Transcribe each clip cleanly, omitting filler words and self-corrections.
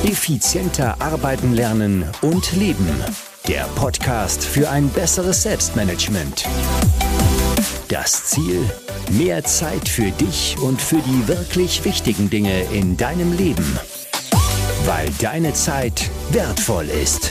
Effizienter arbeiten, lernen und leben. Der Podcast für ein besseres Selbstmanagement. Das Ziel: mehr Zeit für dich und für die wirklich wichtigen Dinge in deinem Leben. Weil deine Zeit wertvoll ist.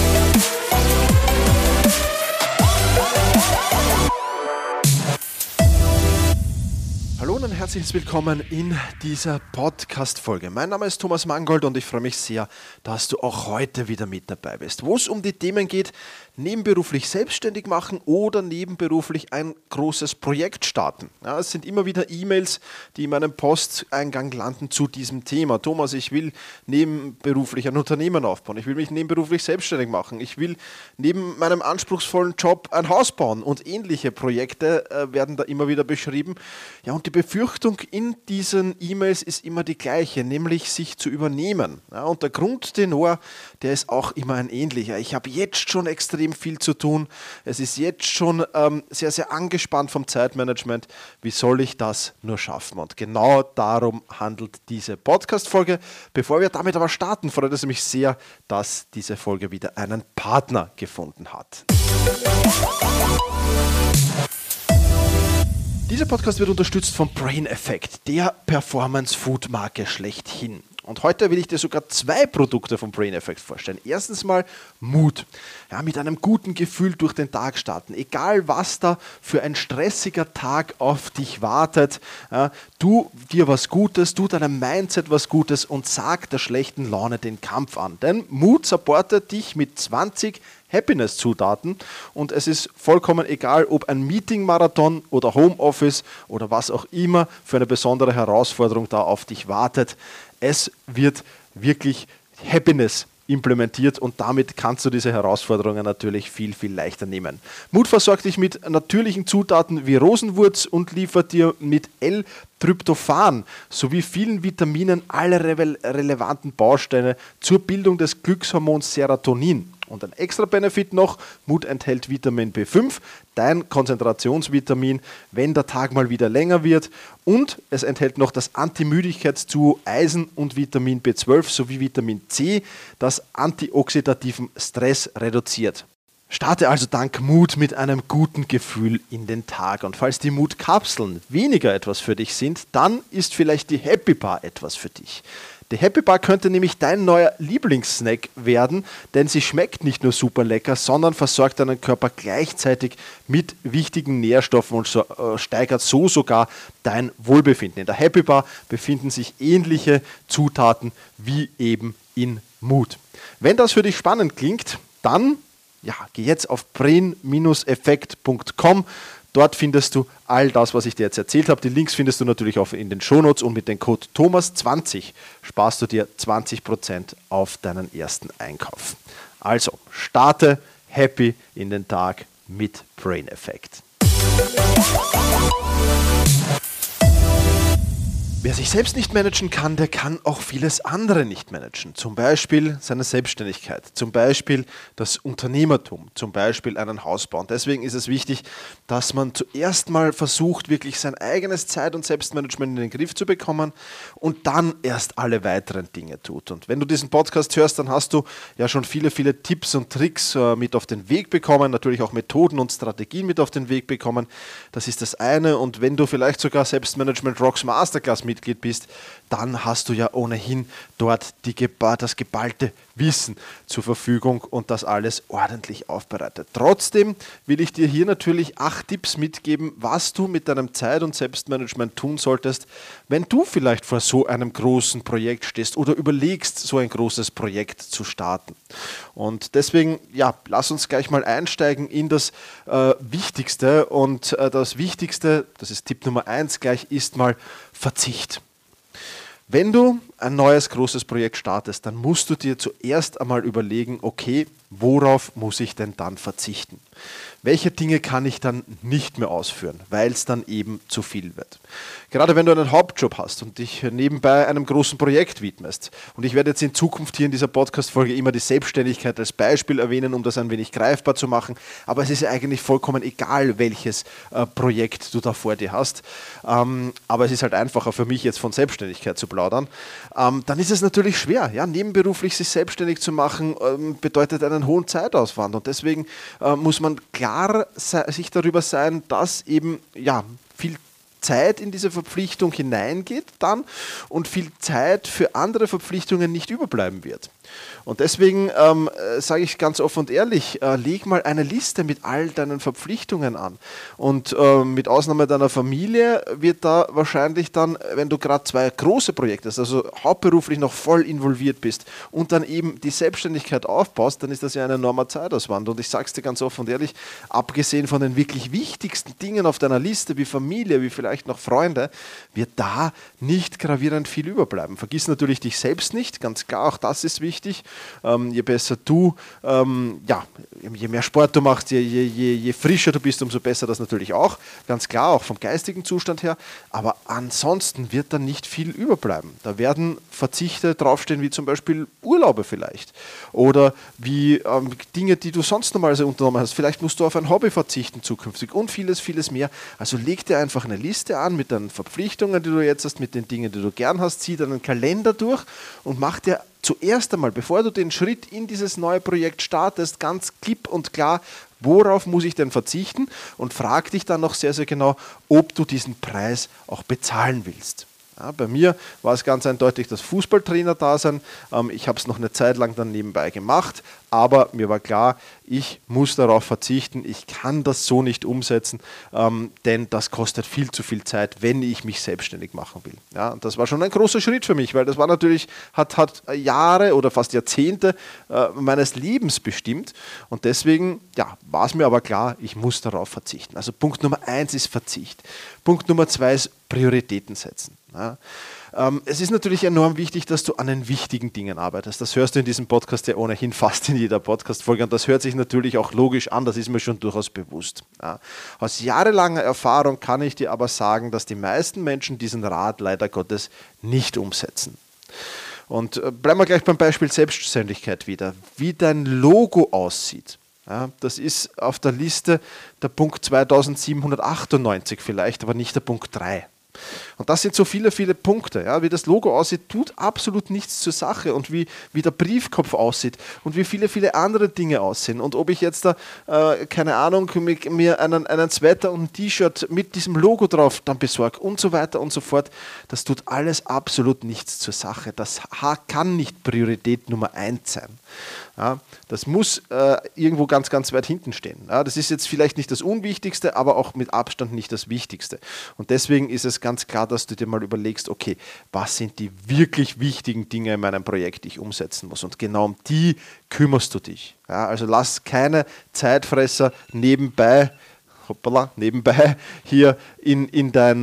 Hallo und herzlich willkommen in dieser Podcast-Folge. Mein Name ist Thomas Mangold und ich freue mich sehr, dass du auch heute wieder mit dabei bist, wo es um die Themen geht: nebenberuflich selbstständig machen oder nebenberuflich ein großes Projekt starten. Ja, es sind immer wieder E-Mails, die in meinem Posteingang landen zu diesem Thema. Thomas, ich will nebenberuflich ein Unternehmen aufbauen, ich will mich nebenberuflich selbstständig machen, ich will neben meinem anspruchsvollen Job ein Haus bauen und ähnliche Projekte werden da immer wieder beschrieben. Ja, und die Befürchtung in diesen E-Mails ist immer die gleiche, nämlich sich zu übernehmen. Ja, und der Grundtenor, der ist auch immer ein ähnlicher. Ich habe jetzt schon extrem viel zu tun. Es ist jetzt schon sehr, sehr angespannt vom Zeitmanagement. Wie soll ich das nur schaffen? Und genau darum handelt diese Podcast-Folge. Bevor wir damit aber starten, freut es mich sehr, dass diese Folge wieder einen Partner gefunden hat. Dieser Podcast wird unterstützt vom Brain Effect, der Performance-Food-Marke schlechthin. Und heute will ich dir sogar 2 Produkte vom Brain Effect vorstellen. Erstens mal Mut. Ja, mit einem guten Gefühl durch den Tag starten. Egal was da für ein stressiger Tag auf dich wartet, ja, tu dir was Gutes, tu deinem Mindset was Gutes und sag der schlechten Laune den Kampf an. Denn Mut supportet dich mit 20 Happiness-Zutaten und es ist vollkommen egal, ob ein Meeting-Marathon oder Homeoffice oder was auch immer für eine besondere Herausforderung da auf dich wartet. Es wird wirklich Happiness implementiert und damit kannst du diese Herausforderungen natürlich viel, viel leichter nehmen. Mut versorgt dich mit natürlichen Zutaten wie Rosenwurz und liefert dir mit L-Tryptophan sowie vielen Vitaminen alle relevanten Bausteine zur Bildung des Glückshormons Serotonin. Und ein extra Benefit noch: Mut enthält Vitamin B5, dein Konzentrationsvitamin, wenn der Tag mal wieder länger wird. Und es enthält noch das Antimüdigkeitsduo Eisen und Vitamin B12 sowie Vitamin C, das antioxidativen Stress reduziert. Starte also dank Mut mit einem guten Gefühl in den Tag. Und falls die Mut-Kapseln weniger etwas für dich sind, dann ist vielleicht die Happy Bar etwas für dich. Die Happy Bar könnte nämlich dein neuer Lieblingssnack werden, denn sie schmeckt nicht nur super lecker, sondern versorgt deinen Körper gleichzeitig mit wichtigen Nährstoffen und steigert so sogar dein Wohlbefinden. In der Happy Bar befinden sich ähnliche Zutaten wie eben in Mut. Wenn das für dich spannend klingt, dann geh jetzt auf brain-effekt.com. Dort findest du all das, was ich dir jetzt erzählt habe. Die Links findest du natürlich auch in den Shownotes und mit dem Code THOMAS20 sparst du dir 20% auf deinen ersten Einkauf. Also, starte happy in den Tag mit Brain Effect. Wer sich selbst nicht managen kann, der kann auch vieles andere nicht managen. Zum Beispiel seine Selbstständigkeit, zum Beispiel das Unternehmertum, zum Beispiel einen Haus bauen. Deswegen ist es wichtig, dass man zuerst mal versucht, wirklich sein eigenes Zeit- und Selbstmanagement in den Griff zu bekommen und dann erst alle weiteren Dinge tut. Und wenn du diesen Podcast hörst, dann hast du ja schon viele, viele Tipps und Tricks mit auf den Weg bekommen, natürlich auch Methoden und Strategien mit auf den Weg bekommen. Das ist das eine. Und wenn du vielleicht sogar Selbstmanagement Rocks Masterclass Mitglied bist, dann hast du ja ohnehin dort das geballte Wissen zur Verfügung und das alles ordentlich aufbereitet. Trotzdem will ich dir hier natürlich 8 Tipps mitgeben, was du mit deinem Zeit- und Selbstmanagement tun solltest, wenn du vielleicht vor so einem großen Projekt stehst oder überlegst, so ein großes Projekt zu starten. Und deswegen, lass uns gleich mal einsteigen in das Wichtigste. Und das Wichtigste, das ist Tipp Nummer 1 gleich, ist mal Verzicht. Wenn du ein neues großes Projekt startest, dann musst du dir zuerst einmal überlegen, okay, worauf muss ich denn dann verzichten? Welche Dinge kann ich dann nicht mehr ausführen, weil es dann eben zu viel wird? Gerade wenn du einen Hauptjob hast und dich nebenbei einem großen Projekt widmest. Und ich werde jetzt in Zukunft hier in dieser Podcast-Folge immer die Selbstständigkeit als Beispiel erwähnen, um das ein wenig greifbar zu machen. Aber es ist ja eigentlich vollkommen egal, welches Projekt du da vor dir hast. Aber es ist halt einfacher für mich jetzt von Selbstständigkeit zu plaudern. plaudern, dann ist es natürlich schwer. Ja? Nebenberuflich sich selbstständig zu machen, bedeutet einen hohen Zeitaufwand. Und deswegen muss man klar sich darüber sein, dass eben viel Zeit in diese Verpflichtung hineingeht dann und viel Zeit für andere Verpflichtungen nicht überbleiben wird. Und deswegen sage ich ganz offen und ehrlich, leg mal eine Liste mit all deinen Verpflichtungen an. Und mit Ausnahme deiner Familie wird da wahrscheinlich dann, wenn du gerade 2 große Projekte hast, also hauptberuflich noch voll involviert bist und dann eben die Selbstständigkeit aufbaust, dann ist das ja ein enormer Zeitaufwand. Und ich sage es dir ganz offen und ehrlich, abgesehen von den wirklich wichtigsten Dingen auf deiner Liste, wie Familie, wie vielleicht noch Freunde, wird da nicht gravierend viel überbleiben. Vergiss natürlich dich selbst nicht, ganz klar, auch das ist wichtig. Je besser du, je mehr Sport du machst, je frischer du bist, umso besser das natürlich auch. Ganz klar, auch vom geistigen Zustand her. Aber ansonsten wird dann nicht viel überbleiben. Da werden Verzichte draufstehen, wie zum Beispiel Urlaube vielleicht. Oder wie Dinge, die du sonst normalerweise unternommen hast. Vielleicht musst du auf ein Hobby verzichten zukünftig und vieles, vieles mehr. Also leg dir einfach eine Liste an mit deinen Verpflichtungen, die du jetzt hast, mit den Dingen, die du gern hast. Zieh deinen Kalender durch und mach dir zuerst einmal, bevor du den Schritt in dieses neue Projekt startest, ganz klipp und klar, worauf muss ich denn verzichten, und frag dich dann noch sehr, sehr genau, ob du diesen Preis auch bezahlen willst. Ja, bei mir war es ganz eindeutig das Fußballtrainer-Dasein. Ich habe es noch eine Zeit lang dann nebenbei gemacht, aber mir war klar, ich muss darauf verzichten, ich kann das so nicht umsetzen, denn das kostet viel zu viel Zeit, wenn ich mich selbstständig machen will. Ja, und das war schon ein großer Schritt für mich, weil das war natürlich, hat Jahre oder fast Jahrzehnte meines Lebens bestimmt, und deswegen war es mir aber klar, ich muss darauf verzichten. Also Punkt Nummer 1 ist Verzicht. Punkt Nummer 2 ist Prioritäten setzen. Ja. Es ist natürlich enorm wichtig, dass du an den wichtigen Dingen arbeitest. Das hörst du in diesem Podcast ja ohnehin fast in jeder Podcast-Folge, und das hört sich natürlich auch logisch an, das ist mir schon durchaus bewusst. Ja. Aus jahrelanger Erfahrung kann ich dir aber sagen, dass die meisten Menschen diesen Rat leider Gottes nicht umsetzen. Und bleiben wir gleich beim Beispiel Selbstständigkeit wieder. Wie dein Logo aussieht. Ja, das ist auf der Liste der Punkt 2798 vielleicht, aber nicht der Punkt 3. Und das sind so viele, viele Punkte. Ja. Wie das Logo aussieht, tut absolut nichts zur Sache. Und wie der Briefkopf aussieht und wie viele, viele andere Dinge aussehen. Und ob ich jetzt da, keine Ahnung, mir einen Sweater und ein T-Shirt mit diesem Logo drauf dann besorge und so weiter und so fort, das tut alles absolut nichts zur Sache. Das kann nicht Priorität Nummer 1 sein. Ja, das muss irgendwo ganz, ganz weit hinten stehen. Ja, das ist jetzt vielleicht nicht das Unwichtigste, aber auch mit Abstand nicht das Wichtigste. Und deswegen ist es ganz klar, dass du dir mal überlegst, okay, was sind die wirklich wichtigen Dinge in meinem Projekt, die ich umsetzen muss? Und genau um die kümmerst du dich. Ja, also lass keine Zeitfresser nebenbei hier in dein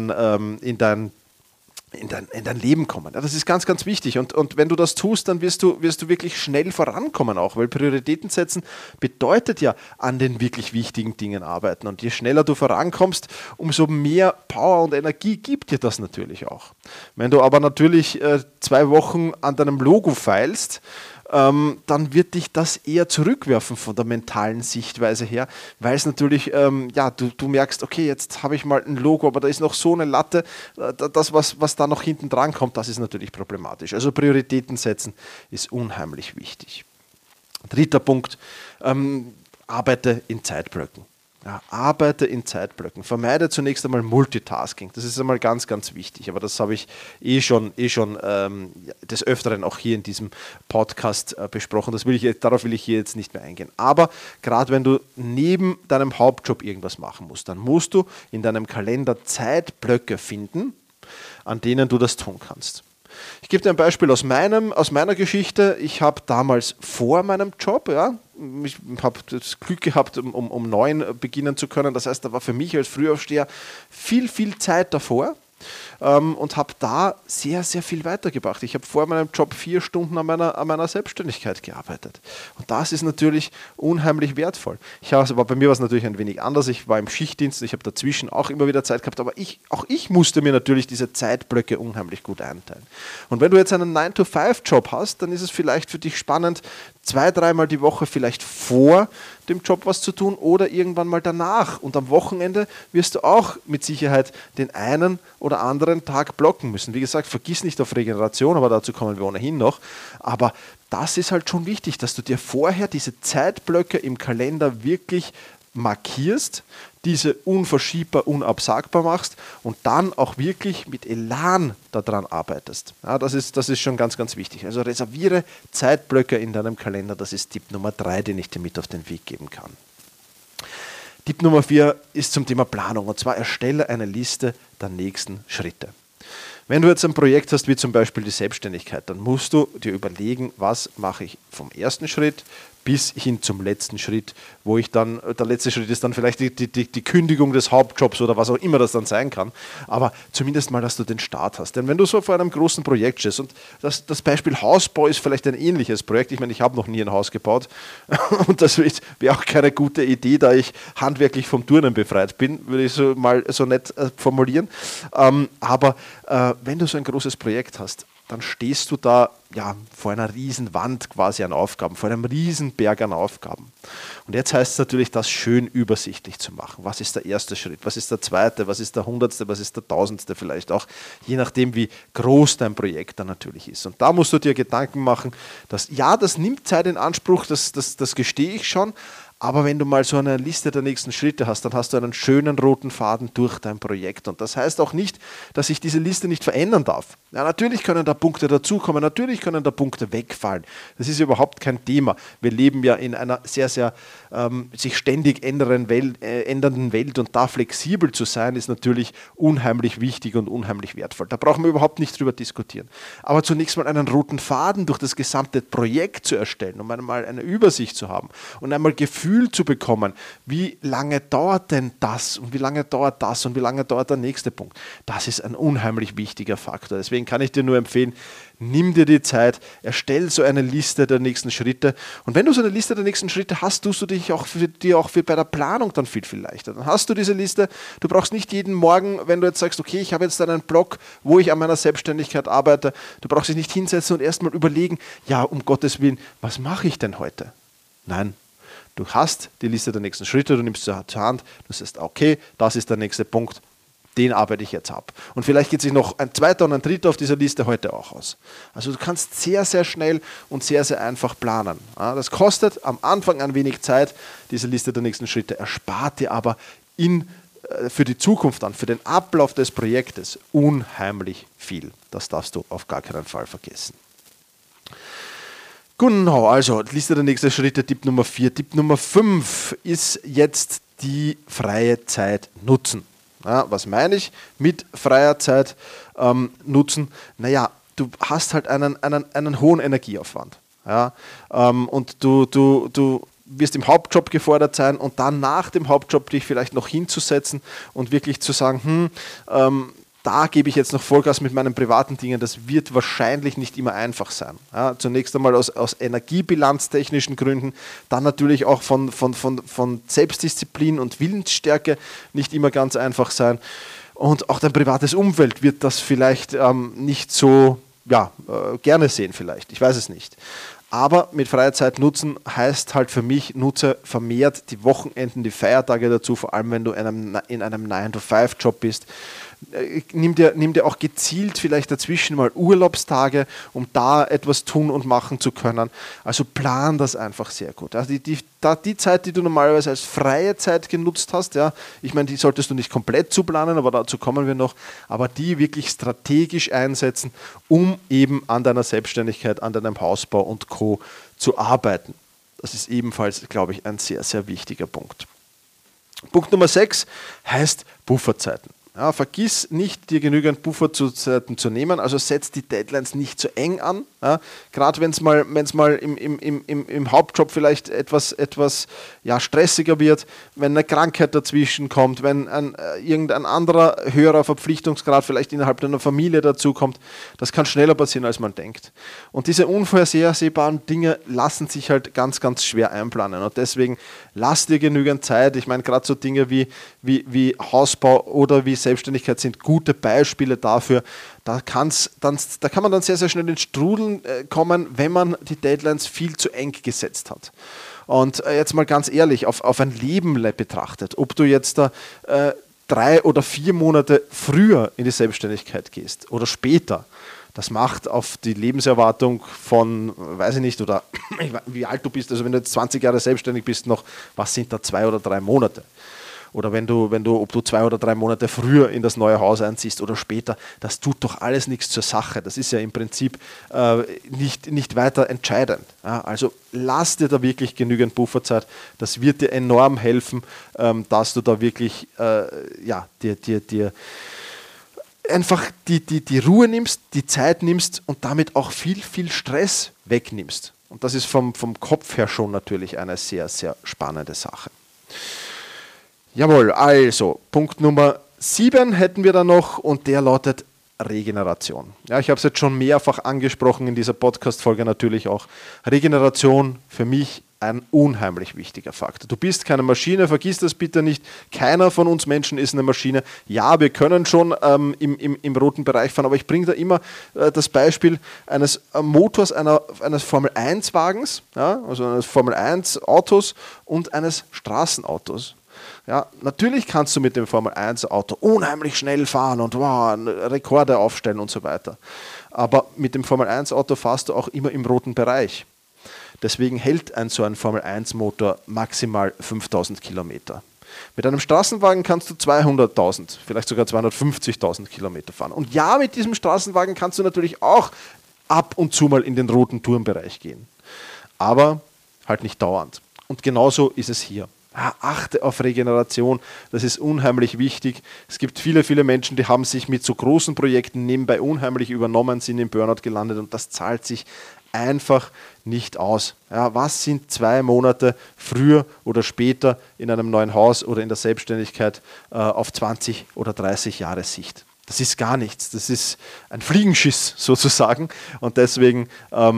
Leben kommen. Ja, das ist ganz, ganz wichtig. Und wenn du das tust, dann wirst du wirklich schnell vorankommen auch, weil Prioritäten setzen bedeutet ja an den wirklich wichtigen Dingen arbeiten. Und je schneller du vorankommst, umso mehr Power und Energie gibt dir das natürlich auch. Wenn du aber natürlich 2 Wochen an deinem Logo feilst, dann wird dich das eher zurückwerfen von der mentalen Sichtweise her, weil es natürlich, du merkst, okay, jetzt habe ich mal ein Logo, aber da ist noch so eine Latte, das, was da noch hinten dran kommt, das ist natürlich problematisch. Also Prioritäten setzen ist unheimlich wichtig. 3. Punkt, arbeite in Zeitblöcken. Ja, arbeite in Zeitblöcken. Vermeide zunächst einmal Multitasking. Das ist einmal ganz, ganz wichtig. Aber das habe ich schon des Öfteren auch hier in diesem Podcast besprochen. Darauf will ich hier jetzt nicht mehr eingehen. Aber gerade wenn du neben deinem Hauptjob irgendwas machen musst, dann musst du in deinem Kalender Zeitblöcke finden, an denen du das tun kannst. Ich gebe dir ein Beispiel aus meiner Geschichte. Ich habe damals vor meinem Job, ich habe das Glück gehabt, um 9 beginnen zu können. Das heißt, da war für mich als Frühaufsteher viel, viel Zeit davor. Und habe da sehr, sehr viel weitergebracht. Ich habe vor meinem Job 4 Stunden an meiner Selbstständigkeit gearbeitet. Und das ist natürlich unheimlich wertvoll. Aber bei mir war es natürlich ein wenig anders. Ich war im Schichtdienst, ich habe dazwischen auch immer wieder Zeit gehabt, aber auch ich musste mir natürlich diese Zeitblöcke unheimlich gut einteilen. Und wenn du jetzt einen 9-to-5-Job hast, dann ist es vielleicht für dich spannend, 2-3 Mal die Woche vielleicht vor dem Job was zu tun oder irgendwann mal danach. Und am Wochenende wirst du auch mit Sicherheit den einen oder anderen Tag blocken müssen. Wie gesagt, vergiss nicht auf Regeneration, aber dazu kommen wir ohnehin noch. Aber das ist halt schon wichtig, dass du dir vorher diese Zeitblöcke im Kalender wirklich markierst, diese unverschiebbar, unabsagbar machst und dann auch wirklich mit Elan daran arbeitest. Ja, das ist schon ganz, ganz wichtig. Also reserviere Zeitblöcke in deinem Kalender. Das ist Tipp Nummer 3, den ich dir mit auf den Weg geben kann. Tipp Nummer 4 ist zum Thema Planung, und zwar erstelle eine Liste der nächsten Schritte. Wenn du jetzt ein Projekt hast, wie zum Beispiel die Selbstständigkeit, dann musst du dir überlegen, was mache ich vom ersten Schritt bis hin zum letzten Schritt, wo ich dann, der letzte Schritt ist dann vielleicht die Kündigung des Hauptjobs oder was auch immer das dann sein kann, aber zumindest mal, dass du den Start hast. Denn wenn du so vor einem großen Projekt stehst, und das Beispiel Hausbau ist vielleicht ein ähnliches Projekt, ich meine, ich habe noch nie ein Haus gebaut und das wäre auch keine gute Idee, da ich handwerklich vom Turnen befreit bin, würde ich so mal so nett formulieren, aber wenn du so ein großes Projekt hast, dann stehst du da vor einer riesen Wand quasi an Aufgaben, vor einem riesen Berg an Aufgaben. Und jetzt heißt es natürlich, das schön übersichtlich zu machen. Was ist der erste Schritt? Was ist der zweite? Was ist der 100. Was ist der 1000. vielleicht auch? Je nachdem, wie groß dein Projekt dann natürlich ist. Und da musst du dir Gedanken machen, dass das nimmt Zeit in Anspruch, das gestehe ich schon. Aber wenn du mal so eine Liste der nächsten Schritte hast, dann hast du einen schönen roten Faden durch dein Projekt. Und das heißt auch nicht, dass sich diese Liste nicht verändern darf. Ja, natürlich können da Punkte dazukommen, natürlich können da Punkte wegfallen. Das ist überhaupt kein Thema. Wir leben ja in einer sehr, sehr sich ständig ändernden Welt, und da flexibel zu sein, ist natürlich unheimlich wichtig und unheimlich wertvoll. Da brauchen wir überhaupt nicht drüber diskutieren. Aber zunächst mal einen roten Faden durch das gesamte Projekt zu erstellen, um einmal eine Übersicht zu haben und einmal Gefühl zu bekommen, wie lange dauert denn das und wie lange dauert das und wie lange dauert der nächste Punkt. Das ist ein unheimlich wichtiger Faktor. Deswegen kann ich dir nur empfehlen, nimm dir die Zeit, erstell so eine Liste der nächsten Schritte. Und wenn du so eine Liste der nächsten Schritte hast, tust du dich auch bei der Planung dann viel, viel leichter. Dann hast du diese Liste, du brauchst nicht jeden Morgen, wenn du jetzt sagst, okay, ich habe jetzt einen Blog, wo ich an meiner Selbstständigkeit arbeite, du brauchst dich nicht hinsetzen und erstmal überlegen, um Gottes Willen, was mache ich denn heute? Nein. Du hast die Liste der nächsten Schritte, du nimmst sie zur Hand, du sagst, okay, das ist der nächste Punkt, den arbeite ich jetzt ab. Und vielleicht geht sich noch ein zweiter und ein dritter auf dieser Liste heute auch aus. Also du kannst sehr, sehr schnell und sehr, sehr einfach planen. Ja, das kostet am Anfang ein wenig Zeit, diese Liste der nächsten Schritte, erspart dir aber für die Zukunft dann, für den Ablauf des Projektes unheimlich viel. Das darfst du auf gar keinen Fall vergessen. Genau, also Liste der nächsten Schritte, Tipp Nummer 4. Tipp Nummer 5 ist jetzt die freie Zeit nutzen. Ja, was meine ich mit freier Zeit nutzen? Du hast halt einen hohen Energieaufwand. Ja? Und du wirst im Hauptjob gefordert sein und dann nach dem Hauptjob dich vielleicht noch hinzusetzen und wirklich zu sagen, da gebe ich jetzt noch Vollgas mit meinen privaten Dingen, das wird wahrscheinlich nicht immer einfach sein. Ja, zunächst einmal aus energiebilanztechnischen Gründen, dann natürlich auch von Selbstdisziplin und Willensstärke nicht immer ganz einfach sein. Und auch dein privates Umfeld wird das vielleicht nicht so gerne sehen vielleicht, ich weiß es nicht. Aber mit freier Zeit nutzen heißt halt für mich, nutze vermehrt die Wochenenden, die Feiertage dazu, vor allem wenn du in einem 9-to-5-Job bist. Nimm dir auch gezielt vielleicht dazwischen mal Urlaubstage, um da etwas tun und machen zu können. Also plan das einfach sehr gut. Also die Zeit, die du normalerweise als freie Zeit genutzt hast, ich meine, die solltest du nicht komplett zuplanen, aber dazu kommen wir noch, aber die wirklich strategisch einsetzen, um eben an deiner Selbstständigkeit, an deinem Hausbau und Co. zu arbeiten. Das ist ebenfalls, glaube ich, ein sehr, sehr wichtiger Punkt. Punkt Nummer 6 heißt Pufferzeiten. Ja, vergiss nicht, dir genügend Pufferzeiten zu nehmen, also setz die Deadlines nicht zu eng an. Ja, gerade wenn es mal im Hauptjob vielleicht etwas stressiger wird, wenn eine Krankheit dazwischen kommt, wenn irgendein anderer höherer Verpflichtungsgrad vielleicht innerhalb deiner Familie dazu kommt, das kann schneller passieren, als man denkt. Und diese unvorhersehbaren Dinge lassen sich halt ganz, ganz schwer einplanen. Und deswegen lass dir genügend Zeit. Ich meine, gerade so Dinge wie Hausbau oder wie Selbstständigkeit sind gute Beispiele dafür. Da kann man dann sehr, sehr schnell ins Strudeln kommen, wenn man die Deadlines viel zu eng gesetzt hat. Und jetzt mal ganz ehrlich, auf ein Leben betrachtet, ob du jetzt da 3 oder 4 Monate früher in die Selbstständigkeit gehst oder später, das macht auf die Lebenserwartung von, weiß ich nicht, oder wie alt du bist, also wenn du jetzt 20 Jahre selbstständig bist noch, was sind da 2 oder 3 Monate? Oder ob du 2 oder 3 Monate früher in das neue Haus einziehst oder später, das tut doch alles nichts zur Sache. Das ist ja im Prinzip nicht weiter entscheidend. Ja, also lass dir da wirklich genügend Pufferzeit. Das wird dir enorm helfen, dass du da wirklich dir einfach die Ruhe nimmst, die Zeit nimmst und damit auch viel, viel Stress wegnimmst. Und das ist vom Kopf her schon natürlich eine sehr, sehr spannende Sache. Jawohl, also Punkt Nummer 7 hätten wir da noch und der lautet Regeneration. Ja, ich habe es jetzt schon mehrfach angesprochen in dieser Podcast-Folge natürlich auch. Regeneration für mich ein unheimlich wichtiger Faktor. Du bist keine Maschine, vergiss das bitte nicht. Keiner von uns Menschen ist eine Maschine. Ja, wir können schon im roten Bereich fahren, aber ich bringe da immer das Beispiel eines Motors eines Formel-1-Wagens, ja, also eines Formel-1-Autos und eines Straßenautos. Ja, natürlich kannst du mit dem Formel-1-Auto unheimlich schnell fahren und Rekorde aufstellen und so weiter. Aber mit dem Formel-1-Auto fahrst du auch immer im roten Bereich. Deswegen hält so ein Formel-1-Motor maximal 5000 Kilometer. Mit einem Straßenwagen kannst du 200.000, vielleicht sogar 250.000 Kilometer fahren. Und ja, mit diesem Straßenwagen kannst du natürlich auch ab und zu mal in den roten Tourenbereich gehen. Aber halt nicht dauernd. Und genauso ist es hier. Achte auf Regeneration, das ist unheimlich wichtig. Es gibt viele, viele Menschen, die haben sich mit so großen Projekten nebenbei unheimlich übernommen, sind im Burnout gelandet und das zahlt sich einfach nicht aus. Ja, was sind 2 Monate früher oder später in einem neuen Haus oder in der Selbstständigkeit auf 20 oder 30 Jahre Sicht? Das ist gar nichts. Das ist ein Fliegenschiss sozusagen. Und deswegen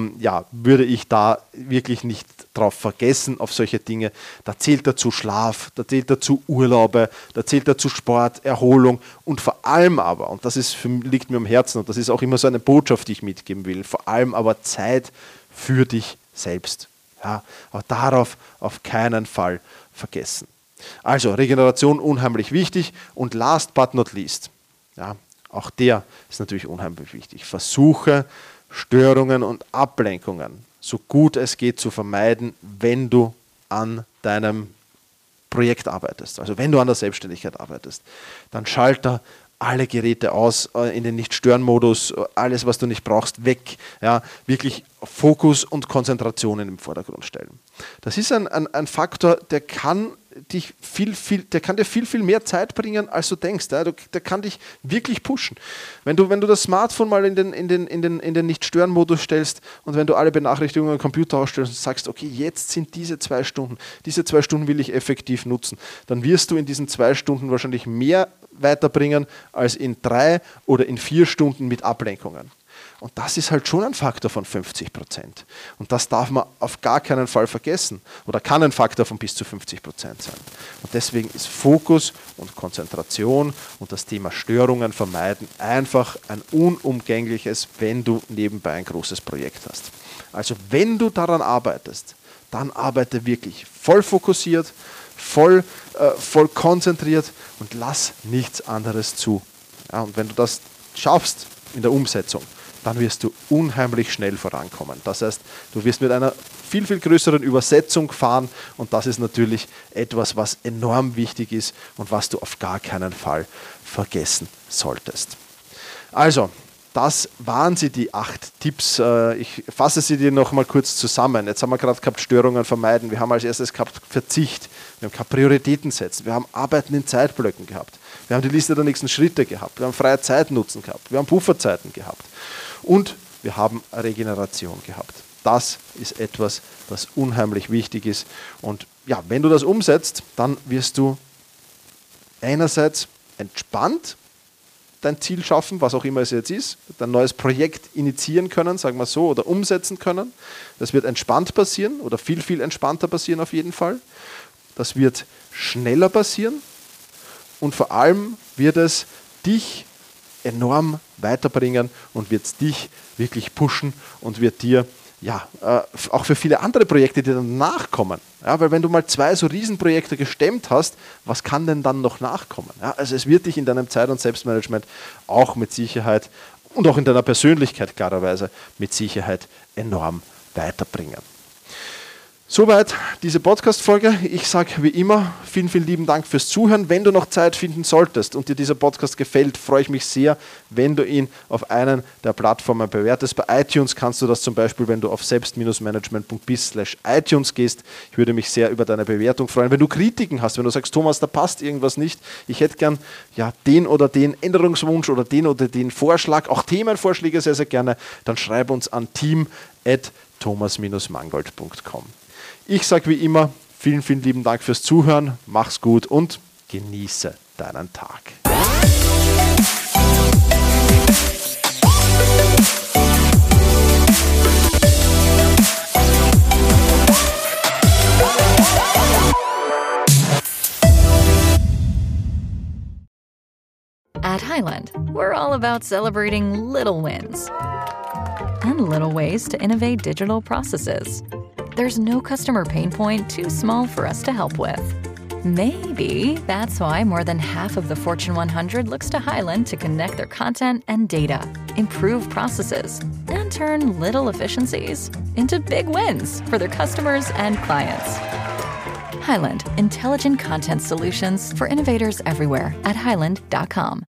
würde ich da wirklich nicht drauf vergessen, auf solche Dinge. Da zählt dazu Schlaf, da zählt dazu Urlaube, da zählt dazu Sport, Erholung und vor allem aber, und das liegt mir am Herzen und das ist auch immer so eine Botschaft, die ich mitgeben will, vor allem aber Zeit für dich selbst. Ja, aber darauf auf keinen Fall vergessen. Also Regeneration unheimlich wichtig und last but not least, ja, auch der ist natürlich unheimlich wichtig. Versuche Störungen und Ablenkungen so gut es geht zu vermeiden, wenn du an deinem Projekt arbeitest, also wenn du an der Selbstständigkeit arbeitest. Dann schalte alle Geräte aus, in den Nicht-Stören-Modus, alles, was du nicht brauchst, weg. Ja, wirklich Fokus und Konzentration im Vordergrund stellen. Das ist ein Faktor, der kann dir viel mehr Zeit bringen, als du denkst. Ja, der kann dich wirklich pushen. Wenn du das Smartphone mal in den Nicht-Stören-Modus stellst und wenn du alle Benachrichtigungen am Computer ausstellst und sagst, okay, jetzt sind diese 2 Stunden will ich effektiv nutzen, dann wirst du in diesen 2 Stunden wahrscheinlich mehr weiterbringen als in 3 oder in 4 Stunden mit Ablenkungen. Und das ist halt schon ein Faktor von 50%. Und das darf man auf gar keinen Fall vergessen oder kann ein Faktor von bis zu 50% sein. Und deswegen ist Fokus und Konzentration und das Thema Störungen vermeiden einfach ein unumgängliches, wenn du nebenbei ein großes Projekt hast. Also wenn du daran arbeitest, dann arbeite wirklich voll fokussiert, voll konzentriert und lass nichts anderes zu. Ja, und wenn du das schaffst in der Umsetzung, dann wirst du unheimlich schnell vorankommen. Das heißt, du wirst mit einer viel, viel größeren Übersetzung fahren und das ist natürlich etwas, was enorm wichtig ist und was du auf gar keinen Fall vergessen solltest. Also, das waren die 8 Tipps. Ich fasse sie dir noch mal kurz zusammen. Jetzt haben wir gerade gehabt, Störungen vermeiden. Wir haben als erstes gehabt Verzicht. Wir haben gehabt Prioritäten setzen. Wir haben Arbeiten in Zeitblöcken gehabt. Wir haben die Liste der nächsten Schritte gehabt. Wir haben freie Zeitnutzen gehabt. Wir haben Pufferzeiten gehabt. Und wir haben Regeneration gehabt. Das ist etwas, das unheimlich wichtig ist. Und ja, wenn du das umsetzt, dann wirst du einerseits entspannt dein Ziel schaffen, was auch immer es jetzt ist, dein neues Projekt initiieren können, sagen wir so, oder umsetzen können. Das wird entspannt passieren oder viel, viel entspannter passieren auf jeden Fall. Das wird schneller passieren und vor allem wird es dich enorm weiterbringen und wird dich wirklich pushen und wird dir auch für viele andere Projekte, die dann nachkommen. Ja, weil wenn du mal 2 so Riesenprojekte gestemmt hast, was kann denn dann noch nachkommen? Ja, also es wird dich in deinem Zeit- und Selbstmanagement auch mit Sicherheit und auch in deiner Persönlichkeit klarerweise mit Sicherheit enorm weiterbringen. Soweit diese Podcast-Folge. Ich sage wie immer vielen, vielen lieben Dank fürs Zuhören. Wenn du noch Zeit finden solltest und dir dieser Podcast gefällt, freue ich mich sehr, wenn du ihn auf einen der Plattformen bewertest. Bei iTunes kannst du das zum Beispiel, wenn du auf selbst-management.biz/iTunes gehst. Ich würde mich sehr über deine Bewertung freuen. Wenn du Kritiken hast, wenn du sagst, Thomas, da passt irgendwas nicht, ich hätte gern den oder den Änderungswunsch oder den Vorschlag, auch Themenvorschläge sehr, sehr gerne, dann schreib uns an team@thomas-mangold.com. Ich sage wie immer, vielen, vielen lieben Dank fürs Zuhören, mach's gut und genieße deinen Tag. At Highland, we're all about celebrating little wins and little ways to innovate digital processes. There's no customer pain point too small for us to help with. Maybe that's why more than half of the Fortune 100 looks to Highland to connect their content and data, improve processes, and turn little efficiencies into big wins for their customers and clients. Highland, intelligent content solutions for innovators everywhere at highland.com.